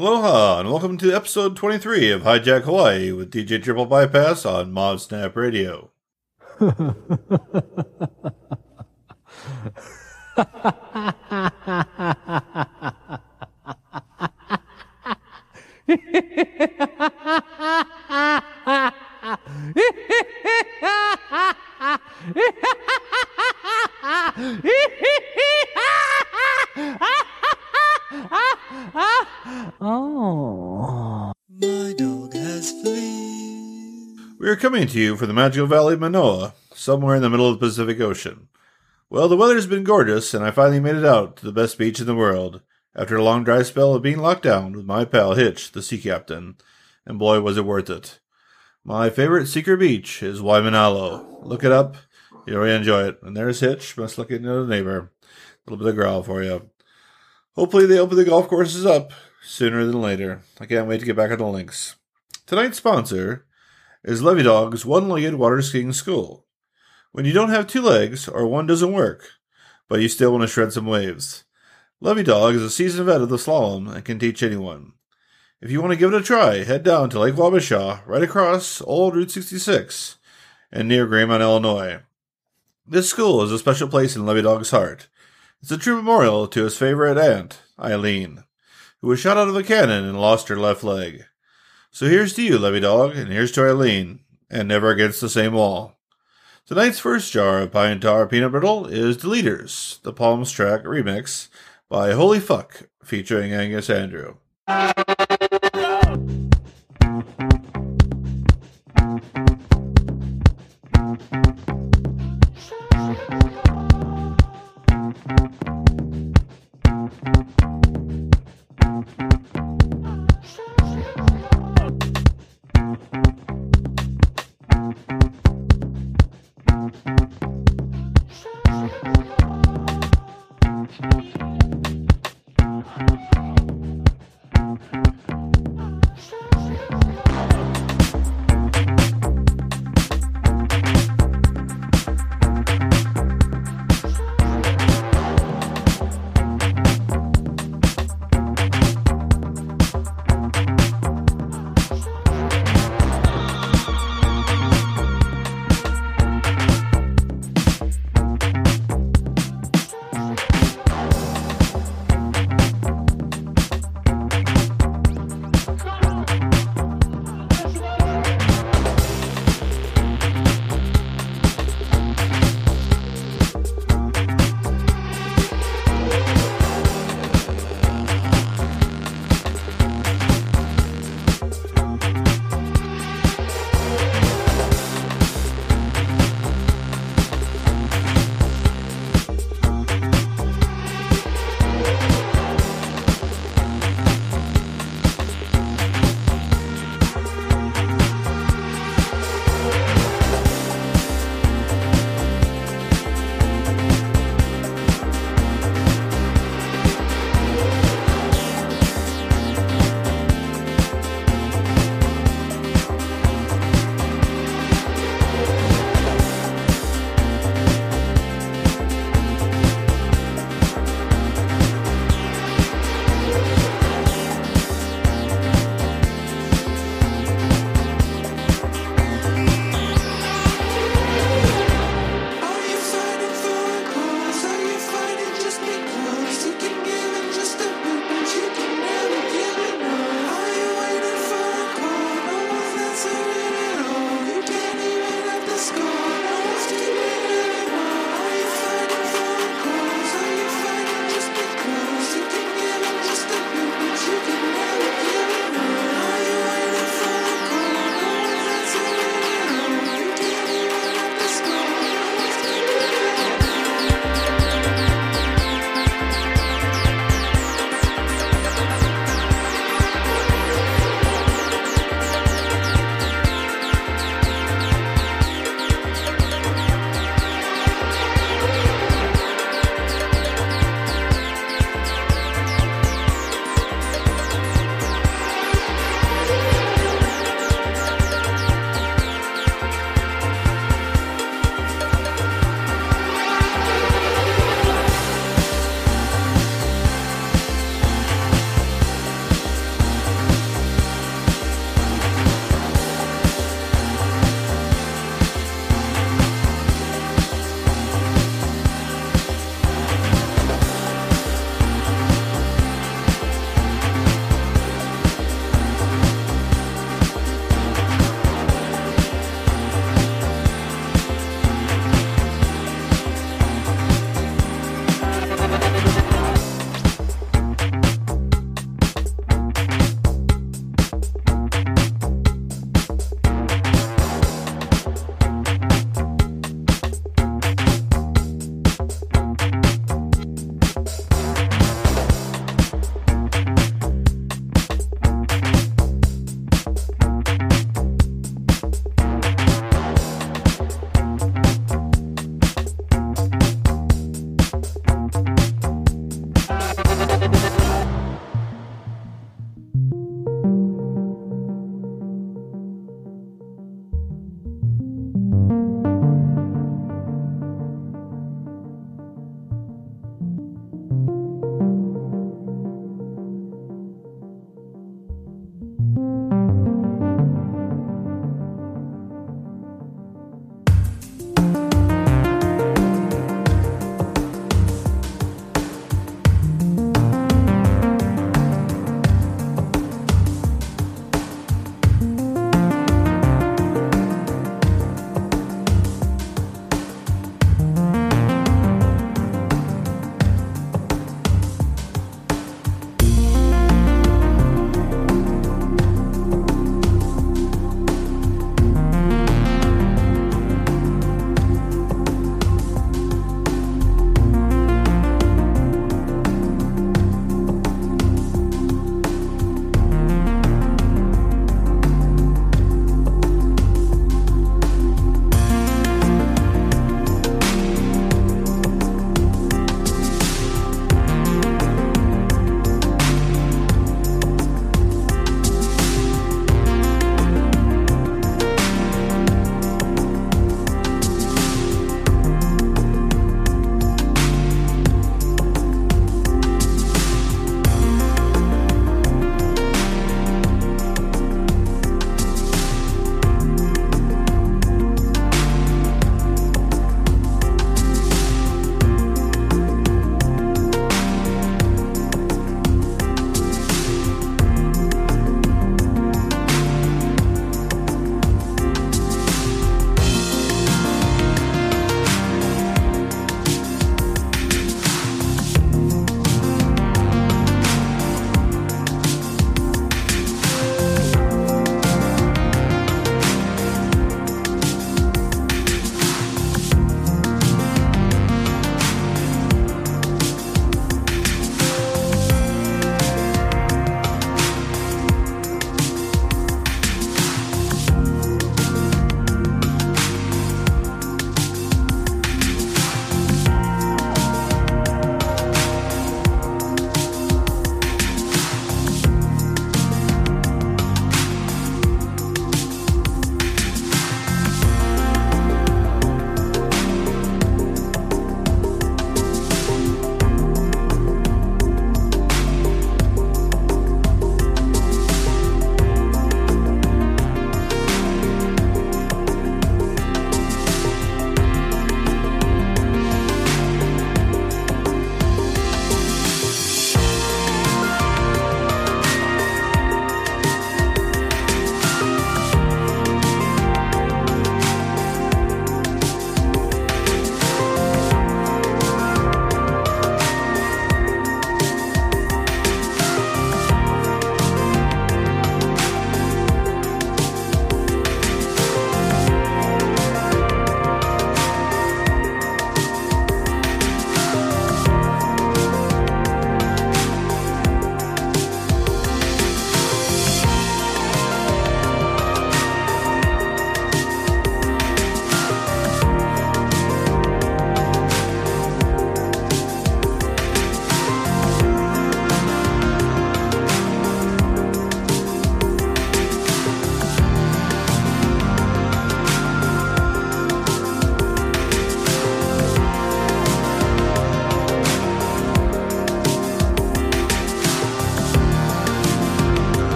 Aloha, and welcome to episode 23 of Hijack Hawaii with DJ Triple Bypass on Mod Snap Radio. Oh. My dog has fleas. We are coming to you from the magical valley of Manoa, somewhere in the middle of the Pacific Ocean. Well, the weather's been gorgeous, and I finally made it out to the best beach in the world, after a long dry spell of being locked down with my pal Hitch, the sea captain, and boy was it worth it. My favorite secret beach is Waimanalo. Look it up, you'll really enjoy it. And there's Hitch, best looking neighbor. A little bit of growl for you. Hopefully they open the golf courses up sooner than later. I can't wait to get back on the links. Tonight's sponsor is Levy Dog's one-legged water skiing school. When you don't have two legs or one doesn't work, but you still want to shred some waves, Levy Dog is a seasoned vet of the slalom and can teach anyone. If you want to give it a try, head down to Lake Wabasha, right across Old Route 66 and near Graymont, Illinois. This school is a special place in Levy Dog's heart. It's a true memorial to his favorite aunt, Eileen, who was shot out of a cannon and lost her left leg. So here's to you, Levy Dog, and here's to Eileen, and never against the same wall. Tonight's first jar of Pine Tar Peanut Brittle is The Leaders, the Palms track remix by Holy Fuck, featuring Angus Andrew.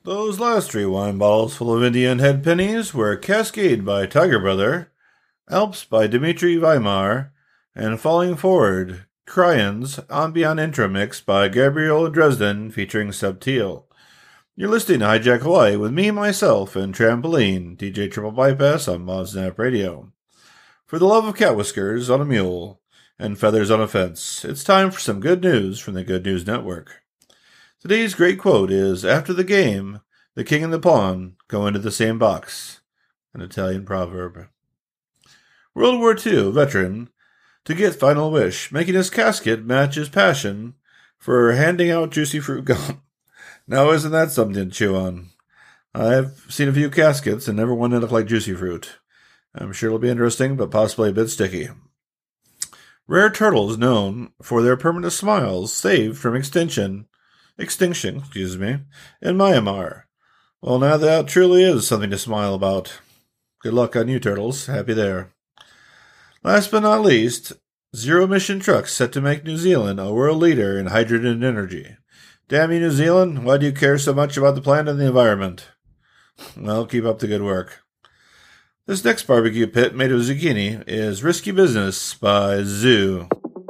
Those last 3 wine bottles full of Indian head pennies were Cascade by Tiger Brother, Alps by Dimitri Weimar, and Falling Forward, Cryans Ambient Intro Mix by Gabriel Dresden featuring Subtil. You're listening to Hijack Hawaii with me, myself, and Trampoline, DJ Triple Bypass on MozNap Radio. For the love of cat whiskers on a mule and feathers on a fence, it's time for some good news from the Good News Network. Today's great quote is, "After the game, the king and the pawn go into the same box." An Italian proverb. World War II veteran to get final wish, making his casket match his passion for handing out juicy fruit gum. Now, isn't that something to chew on? I've seen a few caskets and never one that looked like juicy fruit. I'm sure it'll be interesting, but possibly a bit sticky. Rare turtles known for their permanent smiles saved from extinction, in Myanmar. Well, now that truly is something to smile about. Good luck on you, turtles. Happy there. Last but not least, zero-emission trucks set to make New Zealand a world leader in hydrogen energy. Damn you, New Zealand. Why do you care so much about the planet and the environment? Well, keep up the good work. This next barbecue pit made of zucchini is Risky Business by Zoo.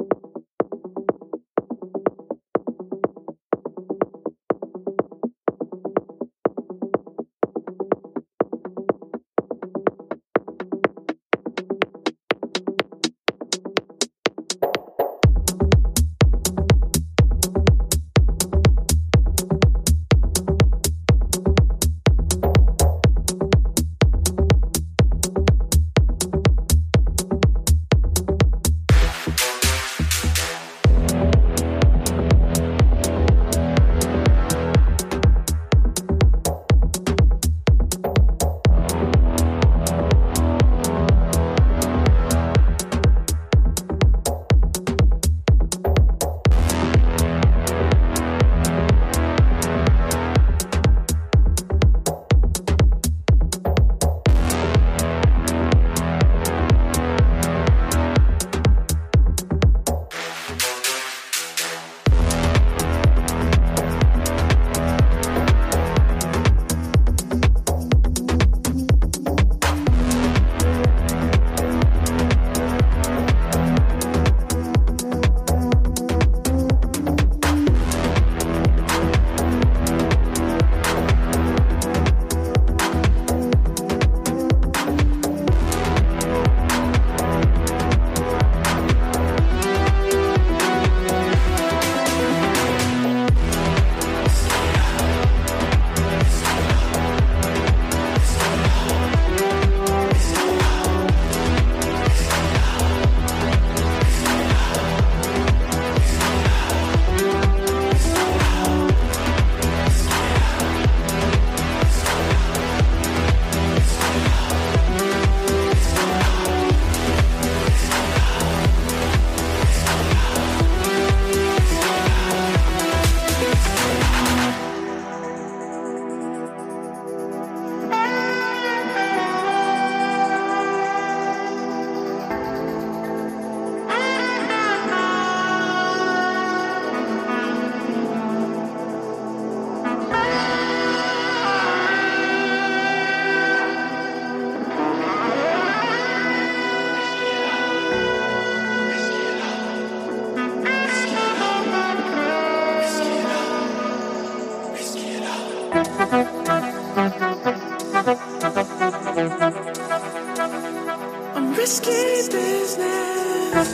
Risky business.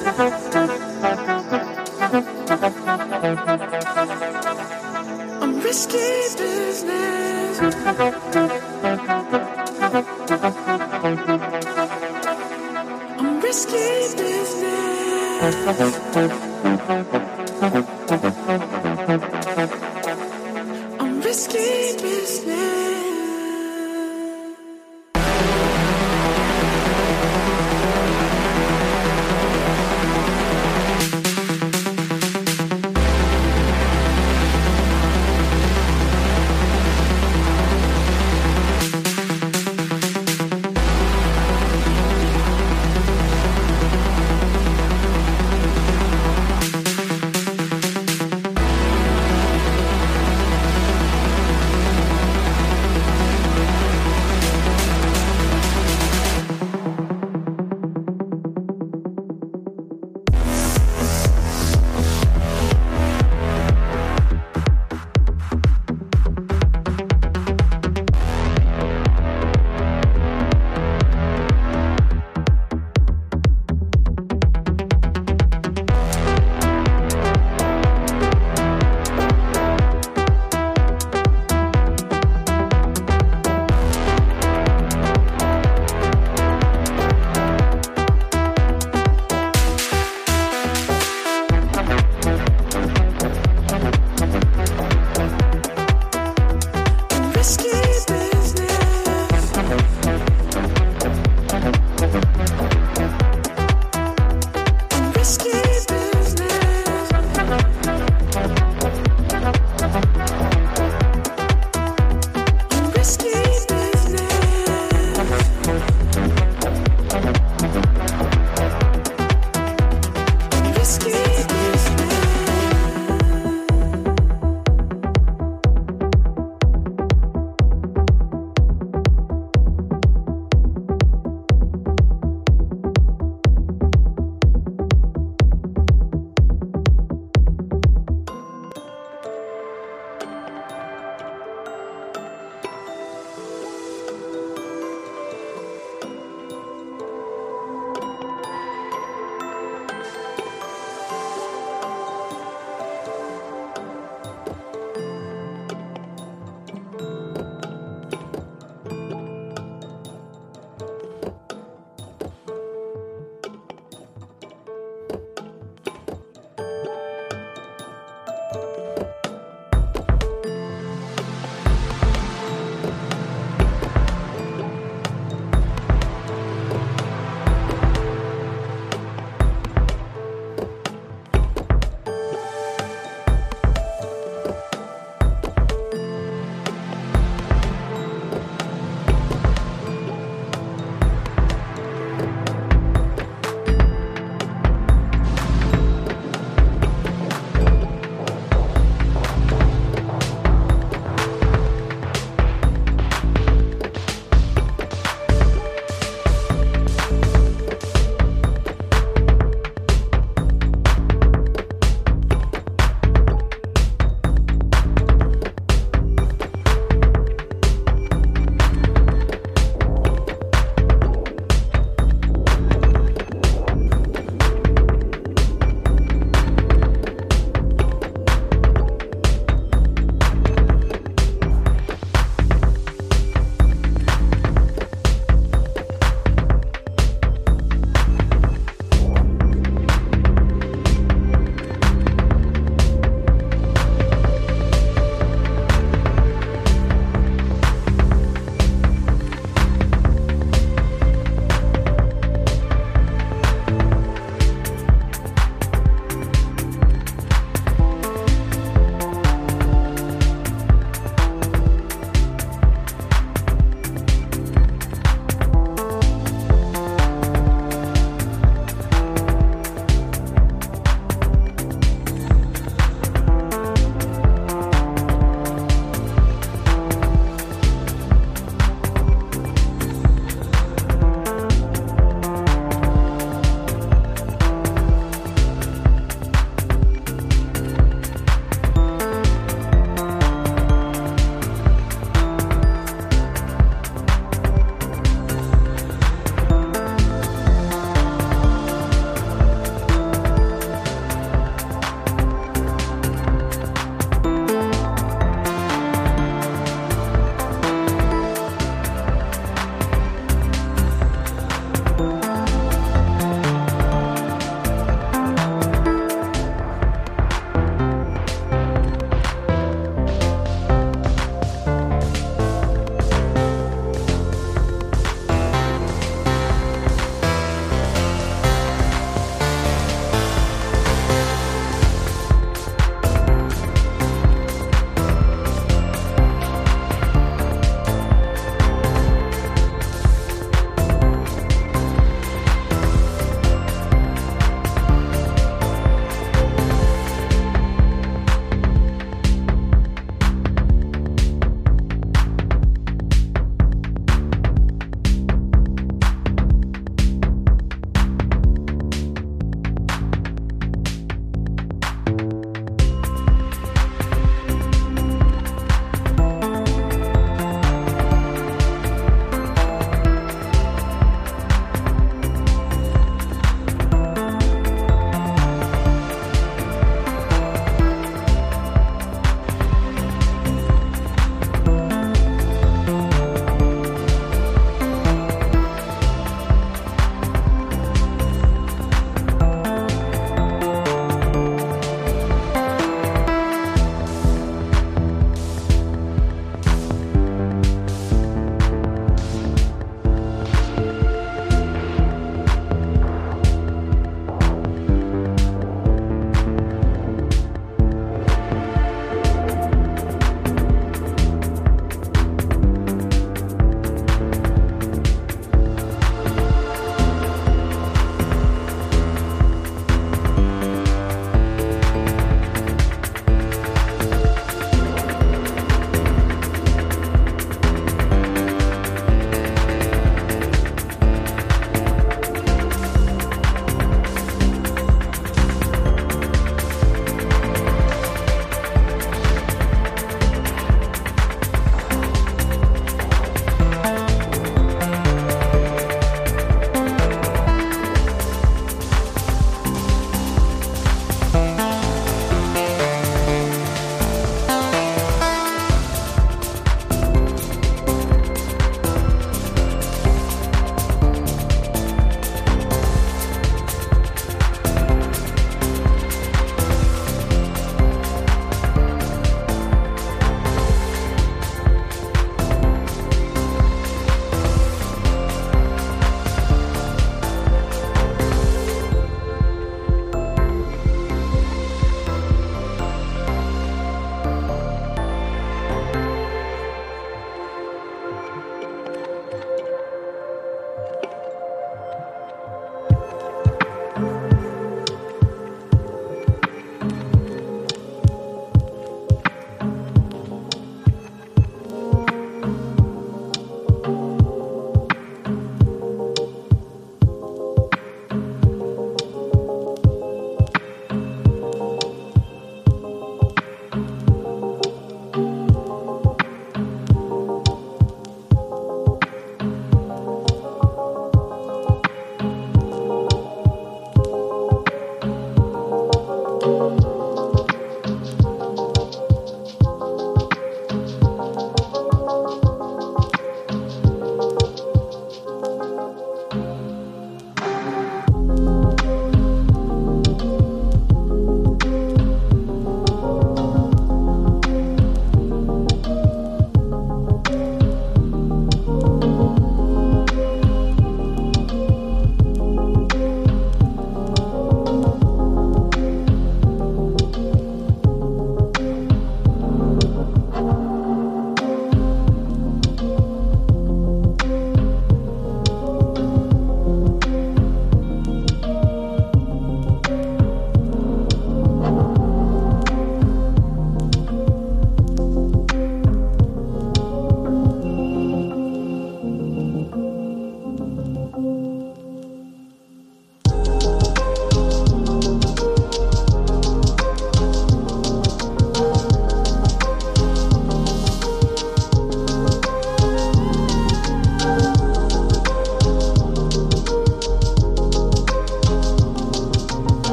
I'm risky business. I'm risky business. I'm risky business.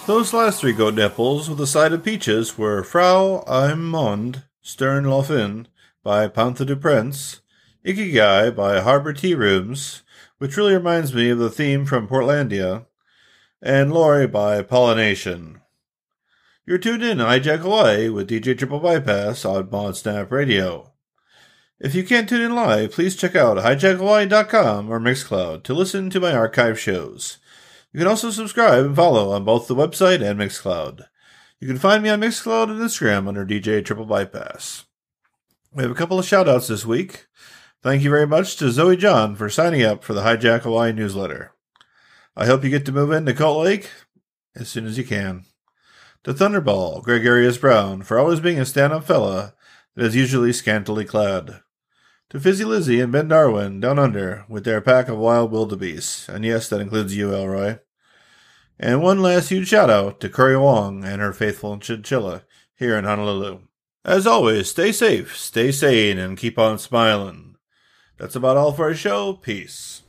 Those last three goat nipples with a side of peaches were Frau im Mond, Stern Lofin by Panther du Prince, Ikigai by Harbor Tea Rooms, which really reminds me of the theme from Portlandia, and Lori by Pollination. You're tuned in to Hijack Hawaii with DJ Triple Bypass on Mod Snap Radio. If you can't tune in live, please check out hijackhawaii.com or Mixcloud to listen to my archive shows. You can also subscribe and follow on both the website and Mixcloud. You can find me on Mixcloud and Instagram under DJ Triple Bypass. We have a couple of shout-outs this week. Thank you very much to Zoe John for signing up for the Hijack Hawaii newsletter. I hope you get to move into Colt Lake as soon as you can. To Thunderball, Gregarious Brown, for always being a stand-up fella that is usually scantily clad. To Fizzy Lizzy and Ben Darwin, down under, with their pack of wild wildebeest, and yes, that includes you, Elroy. And one last huge shout-out to Curry Wong and her faithful chinchilla here in Honolulu. As always, stay safe, stay sane, and keep on smiling. That's about all for our show. Peace.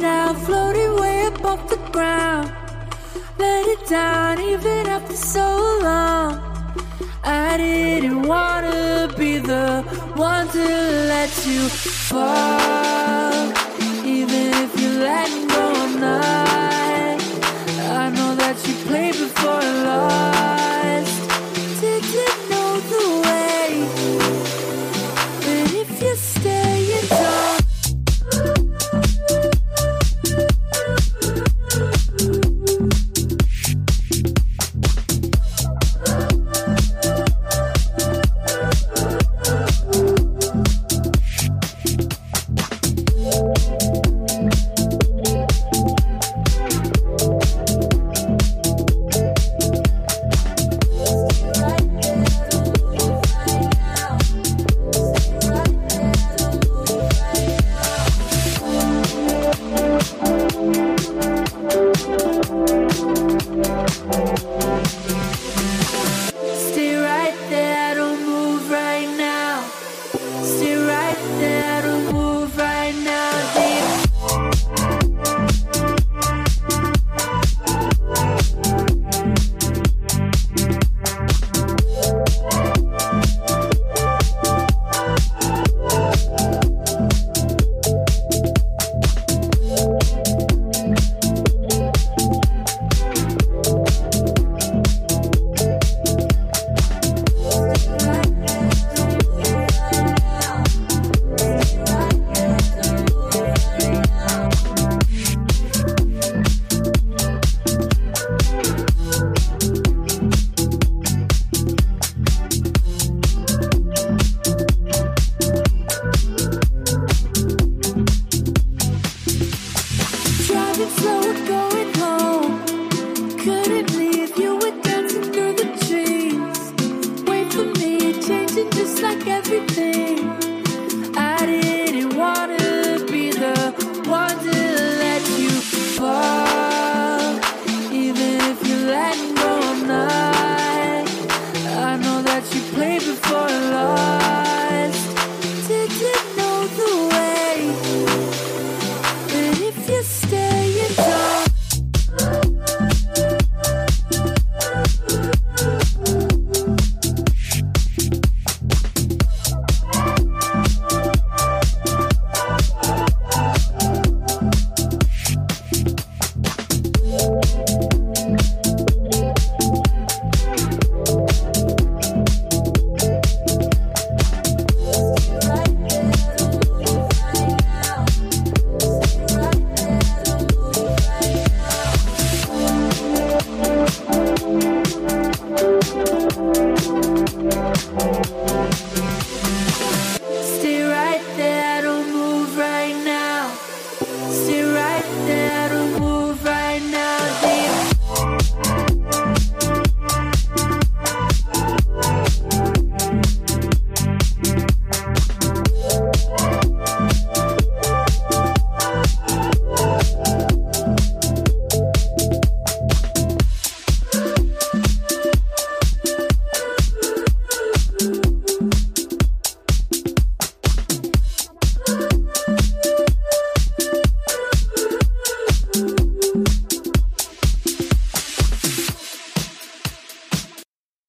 now, floating way above the ground. Let it down even after so long. I didn't wanna be the one to let you fall.